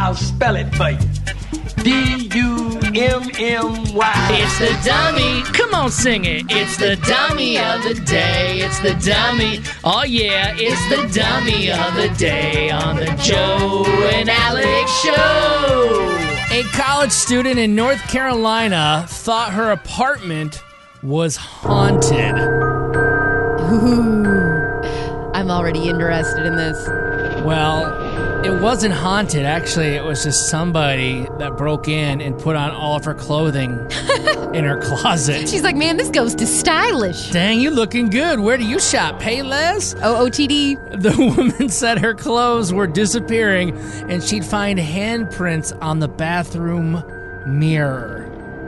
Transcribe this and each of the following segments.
I'll spell it for you. D-U-M-M-Y. It's the dummy. Come on, sing it. It's the dummy of the day. It's the dummy. Oh, yeah, it's the dummy of the day on the Joe and Alex Show. A college student in North Carolina thought her apartment was haunted. Ooh, I'm already interested in this. Well, it wasn't haunted. Actually, it was just somebody that broke in and put on all of her clothing in her closet. She's like, man, this ghost is stylish. Dang, you looking good. Where do you shop? Payless? OOTD. The woman said her clothes were disappearing and she'd find handprints on the bathroom mirror.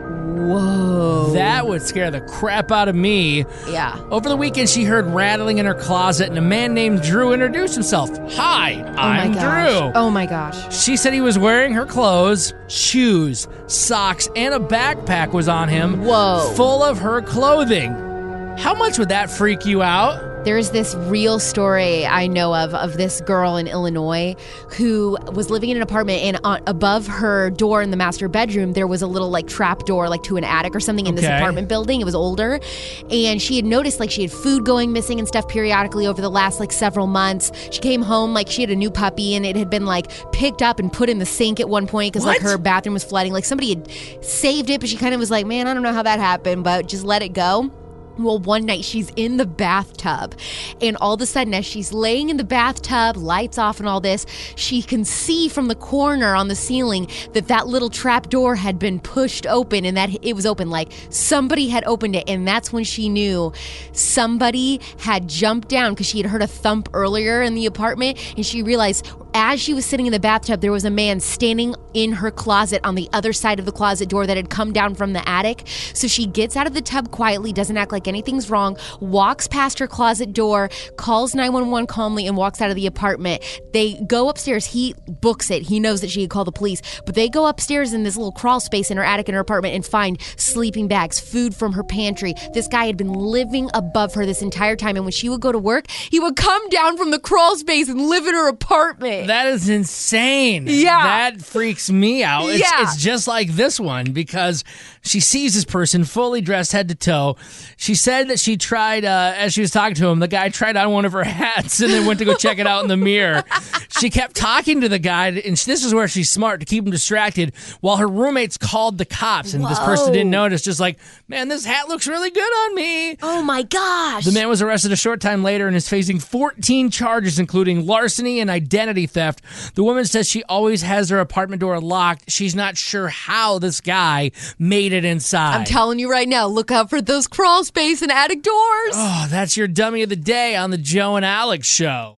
Whoa. That would scare the crap out of me. Yeah. Over the weekend, she heard rattling in her closet and a man named Drew introduced himself. Hi, I'm Drew. Oh my gosh. She said he was wearing her clothes, shoes, socks, and a backpack was on him. Whoa. Full of her clothing. How much would that freak you out? There's this real story I know of this girl in Illinois who was living in an apartment, and above her door in the master bedroom, there was a little like trap door like to an attic or something in this apartment building. It was older, and she had noticed like she had food going missing and stuff periodically over the last like several months. She came home like she had a new puppy, and it had been like picked up and put in the sink at one point because like her bathroom was flooding. Like somebody had saved it, but she kind of was like, man, I don't know how that happened, but just let it go. Well, one night she's in the bathtub, and all of a sudden as she's laying in the bathtub, lights off and all this, she can see from the corner on the ceiling that little trap door had been pushed open and that it was open, like somebody had opened it. And that's when she knew somebody had jumped down because she had heard a thump earlier in the apartment, and she realized as she was sitting in the bathtub, there was a man standing in her closet on the other side of the closet door that had come down from the attic. So she gets out of the tub quietly, doesn't act like anything's wrong, walks past her closet door, calls 911 calmly, and walks out of the apartment. They go upstairs. He books it. He knows that she had called the police, but they go upstairs in this little crawl space in her attic in her apartment and find sleeping bags, food from her pantry. This guy had been living above her this entire time, and when she would go to work, he would come down from the crawl space and live in her apartment. That is insane. Yeah. That freaks me out. It's just like this one because she sees this person fully dressed head to toe. She said that she tried, as she was talking to him, the guy tried on one of her hats and then went to go check it out in the mirror. She kept talking to the guy, and this is where she's smart to keep him distracted, while her roommates called the cops, and this person didn't notice, just like, man, this hat looks really good on me. Oh my gosh. The man was arrested a short time later and is facing 14 charges, including larceny and identity theft. The woman says she always has her apartment door locked. She's not sure how this guy made it inside. I'm telling you right now, look out for those crawl space and attic doors. Oh, that's your dummy of the day on the Joe and Alex Show.